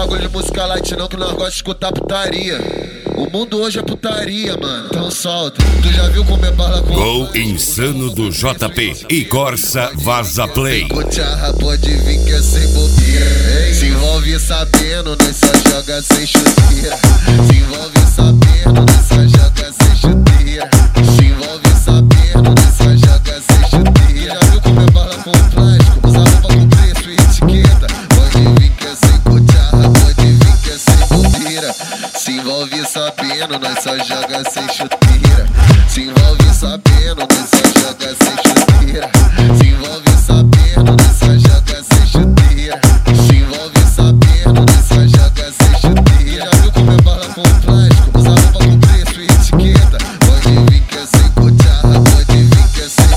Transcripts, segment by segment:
bagulho de música light não, que nós gosta de escutar putaria. O mundo hoje é putaria, mano. Então solta. Tu já viu como é bala com Gol insano do JP e Corsa Vaza Play. Cucharra pode vir que é sem bobeira. Se envolve sabendo, nós só joga sem chuteira. Se envolve sabendo, nós só joga sem chuteira. Se envolve sabendo, nós só joga sem chuteira. Já viu como é bala com plástico? Usa roupa com preço e etiqueta. Pode vir que é sem cucharra, pode vir que é sem bobeira. Se envolve sabendo, nós só joga sem chuteira. Se envolve sabendo, nós só joga sem chuteira. Se envolve sabendo, nós só joga sem chuteira. Se envolve sabendo, nós só joga sem chuteira. Já viu como é bala com plástico? Usa roupa com preço e etiqueta. Pode vir que é sem cucharra, pode vir que é sem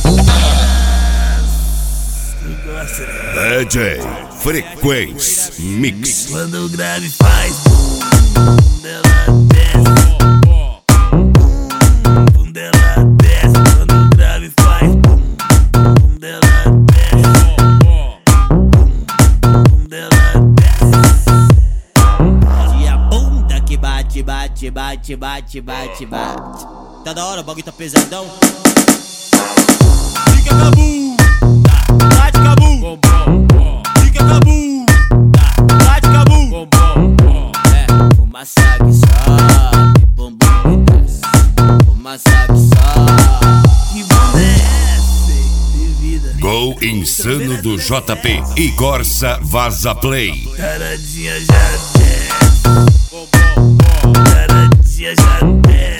bobeira. DJ Frequência Mix. Quando o grave faz bum, ela desce. Bum, ela desce. Quando o grave faz bum, ela desce. Bum, ela desce. E a bunda que bate, bate, bate, bate, bate, bate. Tá da hora, o bagulho tá pesadão. Fica cabu, bate cabu. Fica cabu, bate cabu. Fumaça que sobe, bumbum que desce. Fumaça que sobe, que bunda é essa? De vida. Gol insano do JP e Corsa Vaza Play. Taradinha já desce. Taradinha já desce.